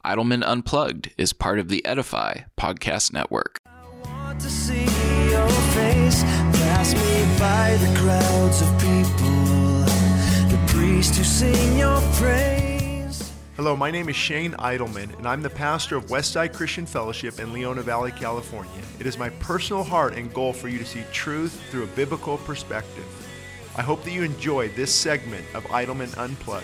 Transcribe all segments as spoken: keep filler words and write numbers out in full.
Idleman Unplugged is part of the Edify Podcast Network. I want to see your face, pass me by the crowds of people, the priests who sing your praise. Hello, my name is Shane Idleman, and I'm the pastor of Westside Christian Fellowship in Leona Valley, California. It is my personal heart and goal for you to see truth through a biblical perspective. I hope that you enjoy this segment of Idleman Unplugged.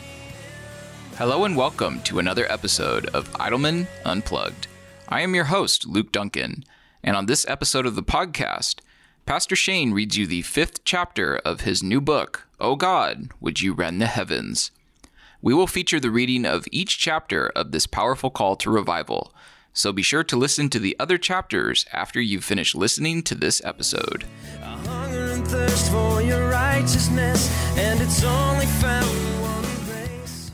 Hello and welcome to another episode of Idleman Unplugged. I am your host, Luke Duncan, and on this episode of the podcast, Pastor Shane reads you the fifth chapter of his new book, Oh God, Would You Rend the Heavens? We will feature the reading of each chapter of this powerful call to revival, so be sure to listen to the other chapters after you've finished listening to this episode. A hunger and thirst for your righteousness, and it's only found in one embrace.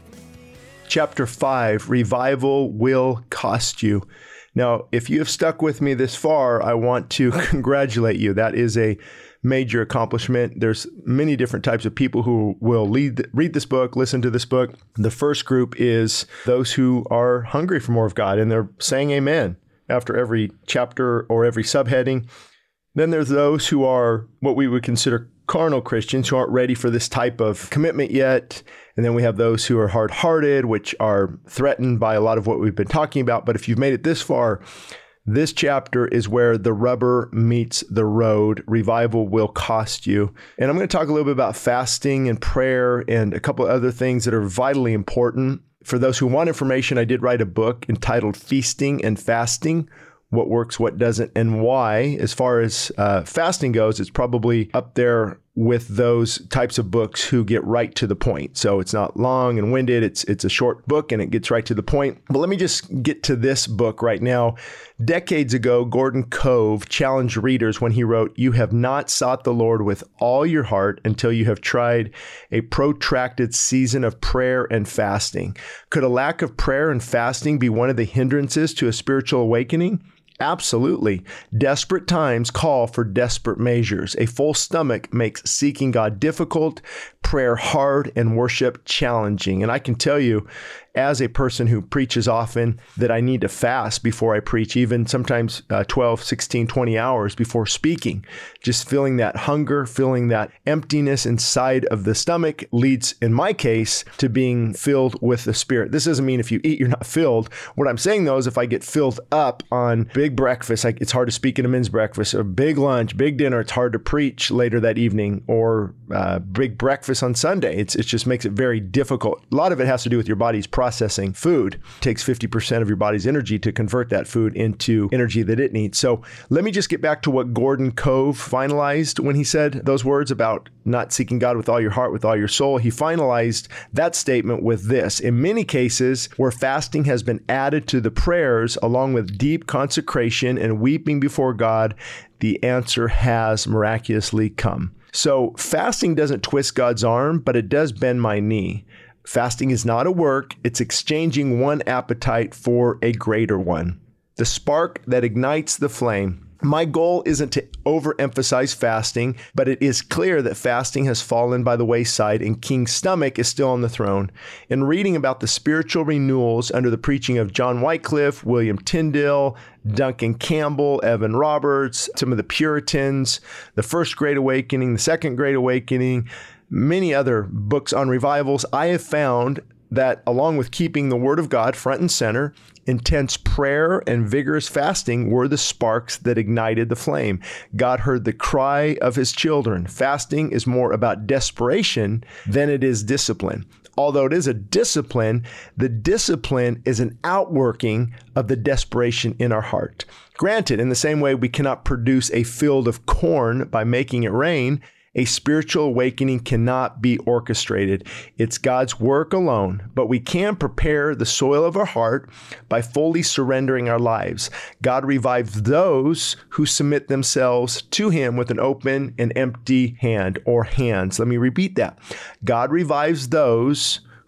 Chapter five, Revival Will Cost You. Now, if you have stuck with me this far, I want to congratulate you. That is a major accomplishment. There's many different types of people who will lead, read this book, listen to this book. The first group is those who are hungry for more of God, and they're saying amen after every chapter or every subheading. Then there's those who are what we would consider carnal Christians who aren't ready for this type of commitment yet. And then we have those who are hard-hearted, which are threatened by a lot of what we've been talking about. But if you've made it this far, this chapter is where the rubber meets the road. Revival will cost you. And I'm going to talk a little bit about fasting and prayer and a couple of other things that are vitally important. For those who want information, I did write a book entitled Feasting and Fasting: What Works, What Doesn't, and Why. As far as uh, fasting goes, it's probably up there with those types of books who get right to the point. So it's not long and winded. It's it's a short book and it gets right to the point. But let me just get to this book right now. Decades ago, Gordon Cove challenged readers when he wrote, "You have not sought the Lord with all your heart until you have tried a protracted season of prayer and fasting." Could a lack of prayer and fasting be one of the hindrances to a spiritual awakening? Absolutely. Desperate times call for desperate measures. A full stomach makes seeking God difficult, prayer hard, and worship challenging. And I can tell you, as a person who preaches often, that I need to fast before I preach, even sometimes uh, twelve, sixteen, twenty hours before speaking. Just feeling that hunger, feeling that emptiness inside of the stomach leads, in my case, to being filled with the Spirit. This doesn't mean if you eat, you're not filled. What I'm saying, though, is if I get filled up on big breakfast, like it's hard to speak at a men's breakfast, or big lunch, big dinner, it's hard to preach later that evening, or uh, big breakfast on Sunday. It's, it just makes it very difficult. A lot of it has to do with your body's processing food. It takes fifty percent of your body's energy to convert that food into energy that it needs. So let me just get back to what Gordon Cove finalized when he said those words about not seeking God with all your heart, with all your soul. He finalized that statement with this: in many cases where fasting has been added to the prayers along with deep consecration and weeping before God, the answer has miraculously come. So fasting doesn't twist God's arm, but it does bend my knee. Fasting is not a work. It's exchanging one appetite for a greater one. The spark that ignites the flame. My goal isn't to overemphasize fasting, but it is clear that fasting has fallen by the wayside and King Stomach is still on the throne. In reading about the spiritual renewals under the preaching of John Wycliffe, William Tyndale, Duncan Campbell, Evan Roberts, some of the Puritans, the First Great Awakening, the Second Great Awakening, many other books on revivals, I have found that along with keeping the Word of God front and center, intense prayer and vigorous fasting were the sparks that ignited the flame. God heard the cry of His children. Fasting is more about desperation than it is discipline. Although it is a discipline, the discipline is an outworking of the desperation in our heart. Granted, in the same way we cannot produce a field of corn by making it rain, a spiritual awakening cannot be orchestrated. It's God's work alone, but we can prepare the soil of our heart by fully surrendering our lives. God revives those who submit themselves to Him with an open and empty hand or hands. Let me repeat that. God revives those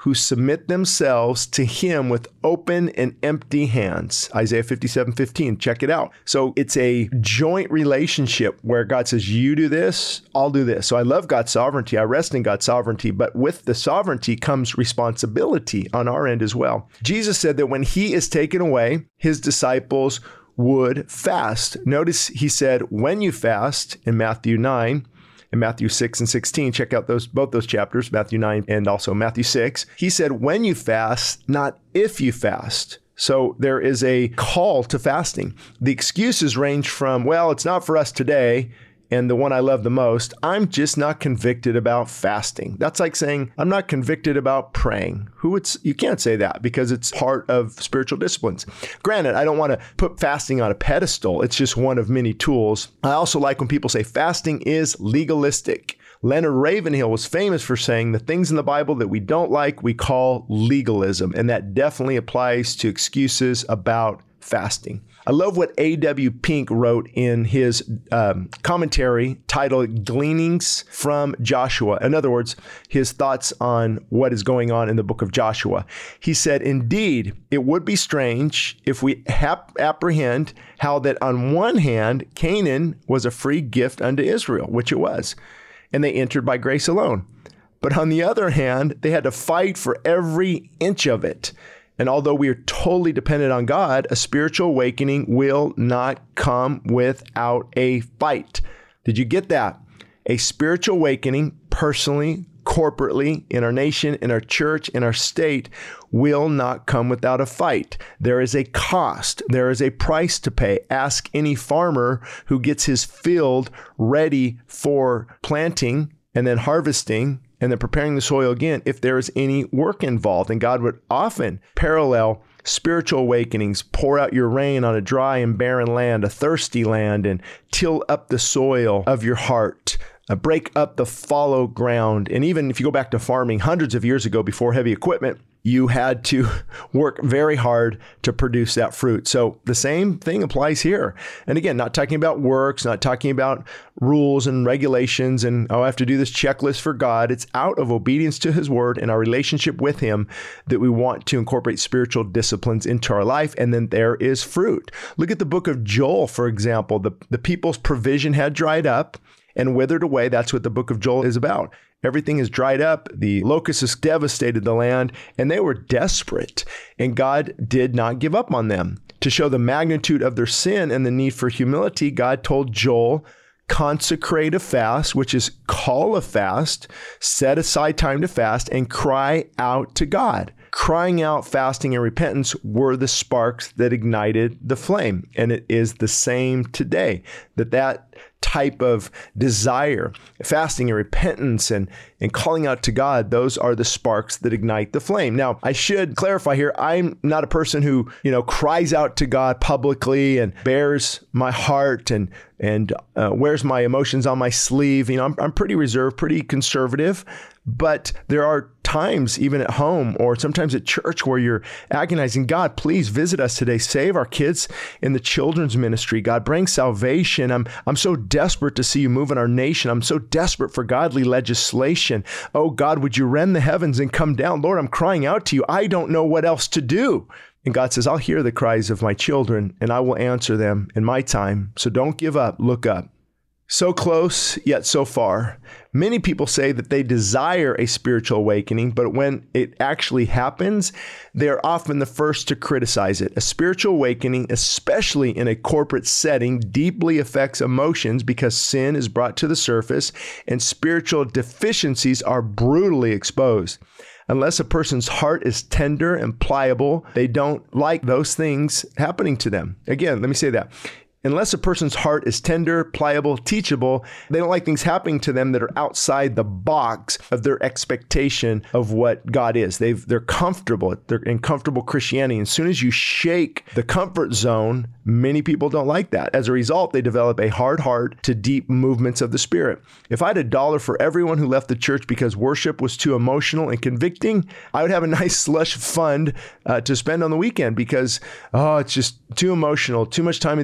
who submit themselves to him with open and empty hands. Isaiah fifty-seven fifteen, check it out. So it's a joint relationship where God says, you do this, I'll do this. So I love God's sovereignty. I rest in God's sovereignty, but with the sovereignty comes responsibility on our end as well. Jesus said that when he is taken away, his disciples would fast. Notice he said, when you fast in Matthew nine, in Matthew six and sixteen, check out those both those chapters, Matthew nine and also Matthew six. He said, when you fast, not if you fast. So there is a call to fasting. The excuses range from, well, it's not for us today, and the one I love the most, I'm just not convicted about fasting. That's like saying, I'm not convicted about praying. Who would, you can't say that because it's part of spiritual disciplines. Granted, I don't want to put fasting on a pedestal. It's just one of many tools. I also like when people say fasting is legalistic. Leonard Ravenhill was famous for saying the things in the Bible that we don't like, we call legalism. And that definitely applies to excuses about fasting. I love what A W Pink wrote in his um, commentary titled Gleanings from Joshua. In other words, his thoughts on what is going on in the book of Joshua. He said, indeed, it would be strange if we hap- apprehend how that on one hand, Canaan was a free gift unto Israel, which it was, and they entered by grace alone. But on the other hand, they had to fight for every inch of it. And although we are totally dependent on God, a spiritual awakening will not come without a fight. Did you get that? A spiritual awakening, personally, corporately, in our nation, in our church, in our state, will not come without a fight. There is a cost. There is a price to pay. Ask any farmer who gets his field ready for planting and then harvesting and then preparing the soil again, if there is any work involved. And God would often parallel spiritual awakenings, pour out your rain on a dry and barren land, a thirsty land, and till up the soil of your heart, uh, break up the fallow ground. And even if you go back to farming hundreds of years ago before heavy equipment, you had to work very hard to produce that fruit. So the same thing applies here. And again, not talking about works, not talking about rules and regulations and, oh, I have to do this checklist for God. It's out of obedience to his word and our relationship with him that we want to incorporate spiritual disciplines into our life. And then there is fruit. Look at the book of Joel, for example. The, the people's provision had dried up and withered away. That's what the book of Joel is about. Everything is dried up. The locusts devastated the land, and they were desperate. And God did not give up on them. To show the magnitude of their sin and the need for humility, God told Joel, consecrate a fast, which is call a fast, set aside time to fast, and cry out to God. Crying out, fasting, and repentance were the sparks that ignited the flame. And it is the same today, that that type of desire, fasting and repentance and, and calling out to God, those are the sparks that ignite the flame. Now, I should clarify here, I'm not a person who, you know, cries out to God publicly and bears my heart and and uh, wears my emotions on my sleeve. You know, I'm, I'm pretty reserved, pretty conservative, but there are times even at home or sometimes at church where you're agonizing, God, please visit us today. Save our kids in the children's ministry. God, bring salvation. I'm, I'm so desperate to see you move in our nation. I'm so desperate for godly legislation. Oh God, would you rend the heavens and come down? Lord, I'm crying out to you. I don't know what else to do. And God says, I'll hear the cries of my children and I will answer them in my time. So don't give up. Look up. So close, yet so far. Many people say that they desire a spiritual awakening, but when it actually happens, they're often the first to criticize it. A spiritual awakening, especially in a corporate setting, deeply affects emotions because sin is brought to the surface and spiritual deficiencies are brutally exposed. Unless a person's heart is tender and pliable, they don't like those things happening to them. Again, let me say that. Unless a person's heart is tender, pliable, teachable, they don't like things happening to them that are outside the box of their expectation of what God is. They've, they're comfortable. They're in comfortable Christianity. And as soon as you shake the comfort zone, many people don't like that. As a result, they develop a hard heart to deep movements of the Spirit. If I had a dollar for everyone who left the church because worship was too emotional and convicting, I would have a nice slush fund uh, to spend on the weekend because, oh, it's just too emotional, too much time at the altar,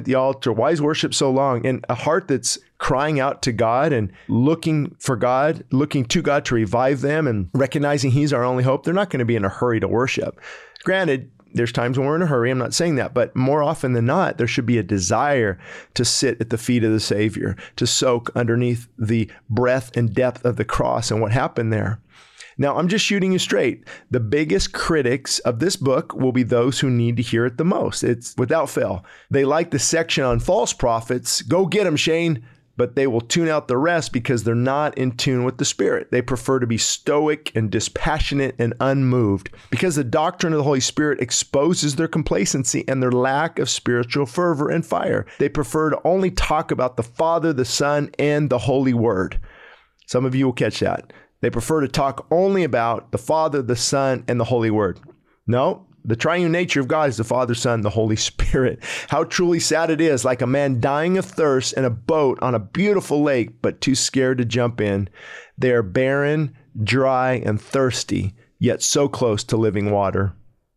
altar? Why is worship so long? And a heart that's crying out to God and looking for God, looking to God to revive them and recognizing He's our only hope, they're not going to be in a hurry to worship. Granted, there's times when we're in a hurry. I'm not saying that, but more often than not, there should be a desire to sit at the feet of the Savior, to soak underneath the breadth and depth of the cross and what happened there. Now, I'm just shooting you straight. The biggest critics of this book will be those who need to hear it the most. It's without fail. They like the section on false prophets. Go get them, Shane. But they will tune out the rest because they're not in tune with the Spirit. They prefer to be stoic and dispassionate and unmoved because the doctrine of the Holy Spirit exposes their complacency and their lack of spiritual fervor and fire. They prefer to only talk about the Father, the Son, and the Holy Word. Some of you will catch that. They prefer to talk only about the Father, the Son, and the Holy Word. No, the triune nature of God is the Father, Son, the Holy Spirit. How truly sad it is, like a man dying of thirst in a boat on a beautiful lake, but too scared to jump in. They are barren, dry, and thirsty, yet so close to living water.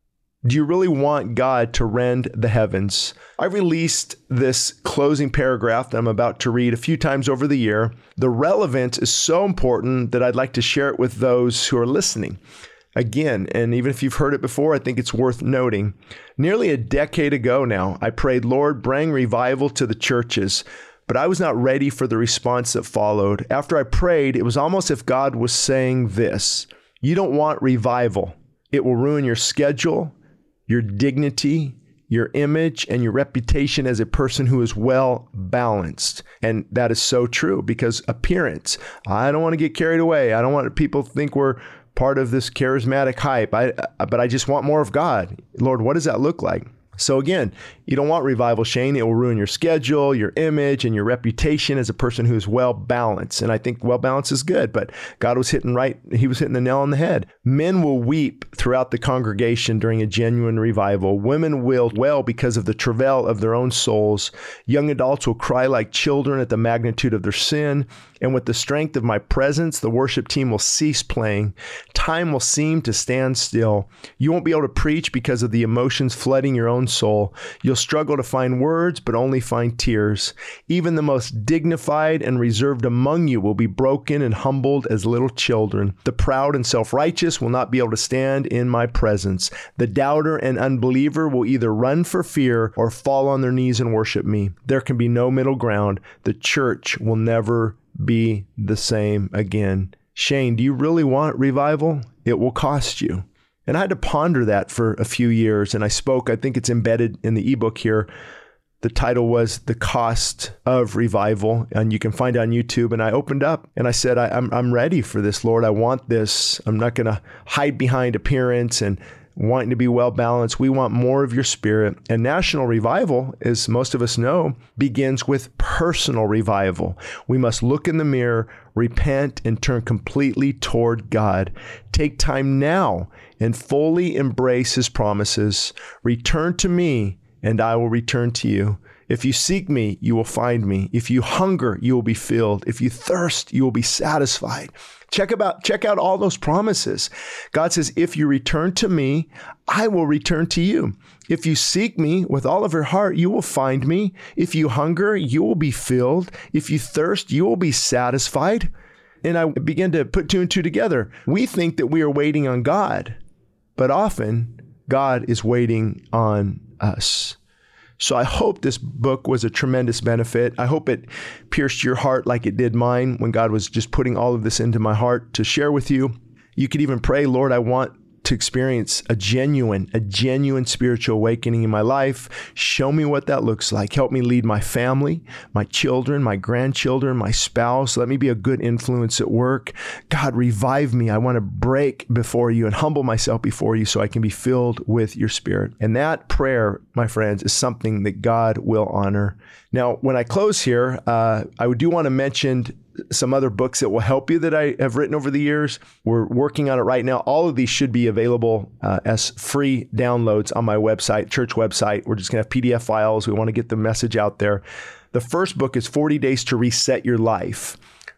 Do you really want God to rend the heavens? I released this closing paragraph that I'm about to read a few times over the year. The relevance is so important that I'd like to share it with those who are listening. Again, and even if you've heard it before, I think it's worth noting. Nearly a decade ago now, I prayed, Lord, bring revival to the churches. But I was not ready for the response that followed. After I prayed, it was almost as if God was saying this: you don't want revival. It will ruin your schedule, your dignity, your image, and your reputation as a person who is well balanced. And that is so true because appearance, I don't want to get carried away. I don't want people to think we're part of this charismatic hype, I, but I just want more of God. Lord, what does that look like? So again, you don't want revival, Shane. It will ruin your schedule, your image, and your reputation as a person who's well balanced. And I think well balanced is good, but God was hitting right, he was hitting the nail on the head. Men will weep throughout the congregation during a genuine revival. Women will wail because of the travail of their own souls. Young adults will cry like children at the magnitude of their sin. And with the strength of my presence, the worship team will cease playing. Time will seem to stand still. You won't be able to preach because of the emotions flooding your own soul. You'll struggle to find words, but only find tears. Even the most dignified and reserved among you will be broken and humbled as little children. The proud and self-righteous will not be able to stand in my presence. The doubter and unbeliever will either run for fear or fall on their knees and worship me. There can be no middle ground. The church will never be the same again. Shane, do you really want revival? It will cost you. And I had to ponder that for a few years. And I spoke, I think it's embedded in the ebook here. The title was The Cost of Revival, and you can find it on YouTube. And I opened up and I said, I, I'm, I'm ready for this, Lord. I want this. I'm not going to hide behind appearance and wanting to be well balanced. We want more of your Spirit. And national revival, as most of us know, begins with personal revival. We must look in the mirror, repent, and turn completely toward God. Take time now and fully embrace His promises. Return to me, and I will return to you. If you seek me, you will find me. If you hunger, you will be filled. If you thirst, you will be satisfied. Check about, check out all those promises. God says, if you return to me, I will return to you. If you seek me with all of your heart, you will find me. If you hunger, you will be filled. If you thirst, you will be satisfied. And I began to put two and two together. We think that we are waiting on God, but often God is waiting on us. So I hope this book was a tremendous benefit. I hope it pierced your heart like it did mine when God was just putting all of this into my heart to share with you. You could even pray, Lord, I want to experience a genuine, a genuine spiritual awakening in my life. Show me what that looks like. Help me lead my family, my children, my grandchildren, my spouse. Let me be a good influence at work. God, revive me. I want to break before you and humble myself before you so I can be filled with your Spirit. And that prayer, my friends, is something that God will honor. Now, when I close here, uh, I do want to mention some other books that will help you that I have written over the years. We're working on it right now. All of these should be available uh, as free downloads on my website, church website. We're just going to have P D F files. We want to get the message out there. The first book is forty days to Reset Your Life.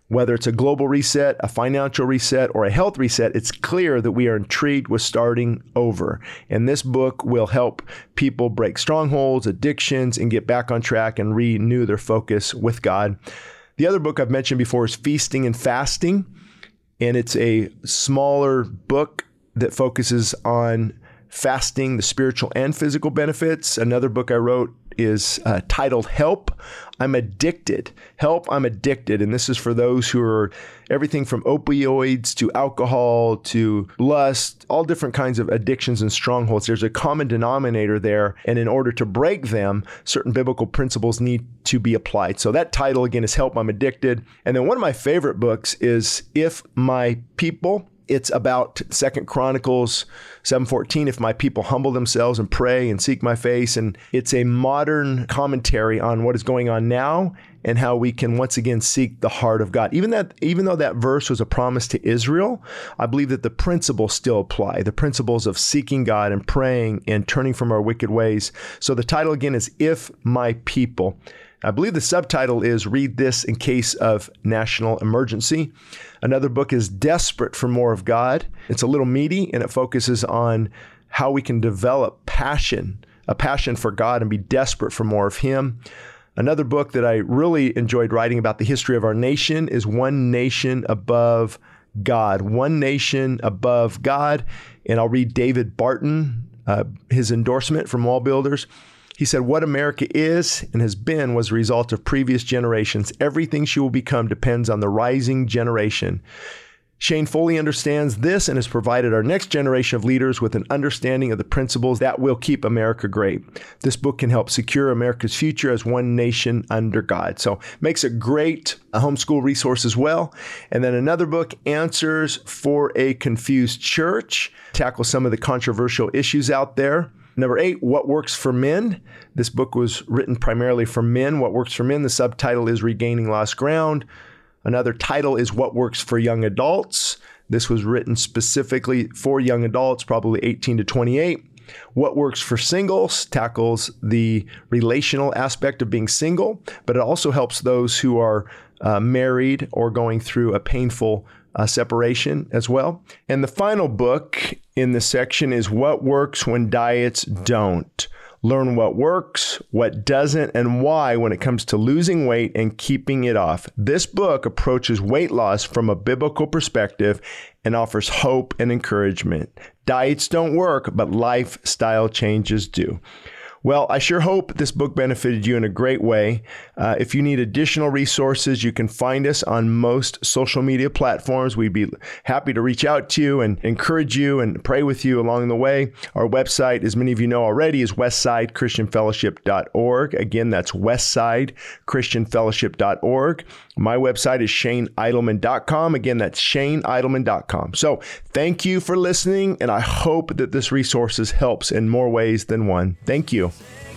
Whether it's a global reset, a financial reset, or a health reset, it's clear that we are intrigued with starting over. And this book will help people break strongholds, addictions, and get back on track and renew their focus with God. The other book I've mentioned before is Feasting and Fasting, and it's a smaller book that focuses on fasting, the spiritual and physical benefits. Another book I wrote is uh, titled Help, I'm Addicted. Help, I'm Addicted. And this is for those who are everything from opioids to alcohol to lust, all different kinds of addictions and strongholds. There's a common denominator there. And in order to break them, certain biblical principles need to be applied. So that title again is Help, I'm Addicted. And then one of my favorite books is If My People. It's about Second Chronicles seven fourteen, if my people humble themselves and pray and seek my face. And it's a modern commentary on what is going on now and how we can once again seek the heart of God. Even that, even though that verse was a promise to Israel, I believe that the principles still apply, the principles of seeking God and praying and turning from our wicked ways. So the title again is If My People. I believe the subtitle is Read This in Case of National Emergency. Another book is Desperate for More of God. It's a little meaty and it focuses on how we can develop passion, a passion for God and be desperate for more of Him. Another book that I really enjoyed writing about the history of our nation is One Nation Above God. One Nation Above God. And I'll read David Barton, uh, his endorsement from Wall Builders. He said, what America is and has been was a result of previous generations. Everything she will become depends on the rising generation. Shane fully understands this and has provided our next generation of leaders with an understanding of the principles that will keep America great. This book can help secure America's future as one nation under God. So makes a great a homeschool resource as well. And then another book, Answers for a Confused Church, tackles some of the controversial issues out there. Number eight, What Works for Men. This book was written primarily for men. What Works for Men, the subtitle is Regaining Lost Ground. Another title is What Works for Young Adults. This was written specifically for young adults, probably eighteen to twenty-eight. What Works for Singles tackles the relational aspect of being single, but it also helps those who are uh, married or going through a painful Uh, separation as well. And the final book in this section is What Works When Diets Don't. Learn what works, what doesn't, and why when it comes to losing weight and keeping it off. This book approaches weight loss from a biblical perspective and offers hope and encouragement. Diets don't work, but lifestyle changes do. Well, I sure hope this book benefited you in a great way. Uh, if you need additional resources, you can find us on most social media platforms. We'd be happy to reach out to you and encourage you and pray with you along the way. Our website, as many of you know already, is westside christian fellowship dot org. Again, that's westside christian fellowship dot org. My website is shane idleman dot com. Again, that's shane idleman dot com. So thank you for listening, and I hope that this resource helps in more ways than one. Thank you.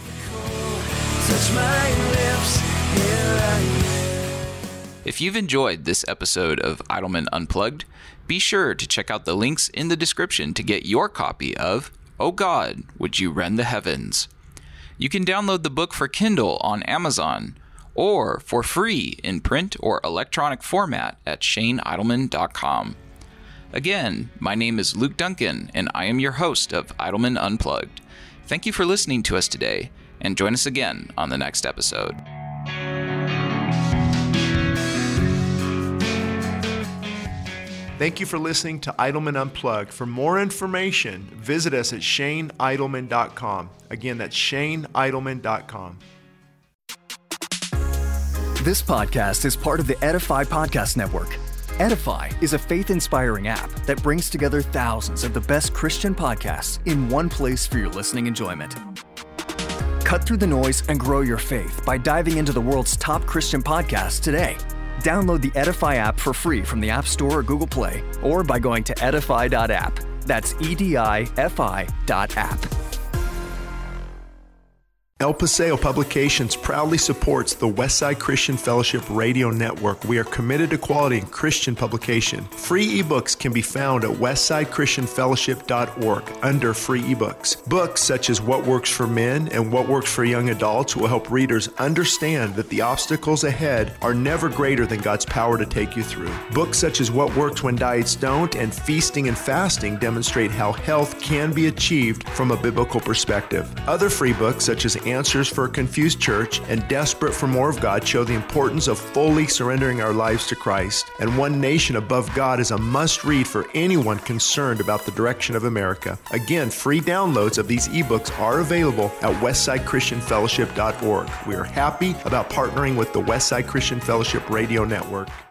If you've enjoyed this episode of Idleman Unplugged, be sure to check out the links in the description to get your copy of Oh God, Would You Rend the Heavens? You can download the book for Kindle on Amazon or for free in print or electronic format at shane idleman dot com. Again, my name is Luke Duncan, and I am your host of Idleman Unplugged. Thank you for listening to us today, and join us again on the next episode. Thank you for listening to Idleman Unplugged. For more information, visit us at shane idleman dot com. Again, that's shane idleman dot com. This podcast is part of the Edify Podcast Network. Edify is a faith-inspiring app that brings together thousands of the best Christian podcasts in one place for your listening enjoyment. Cut through the noise and grow your faith by diving into the world's top Christian podcasts today. Download the Edify app for free from the App Store or Google Play, or by going to edify dot app. That's E D I F I dot app. El Paseo Publications proudly supports the Westside Christian Fellowship Radio Network. We are committed to quality and Christian publication. Free ebooks can be found at westside christian fellowship dot org under free ebooks. Books such as What Works for Men and What Works for Young Adults will help readers understand that the obstacles ahead are never greater than God's power to take you through. Books such as What Works When Diets Don't and Feasting and Fasting demonstrate how health can be achieved from a biblical perspective. Other free books such as Answers for a Confused Church and Desperate for More of God show the importance of fully surrendering our lives to Christ. And One Nation Above God is a must-read for anyone concerned about the direction of America. Again, free downloads of these ebooks are available at westside christian fellowship dot org. We are happy about partnering with the Westside Christian Fellowship Radio Network.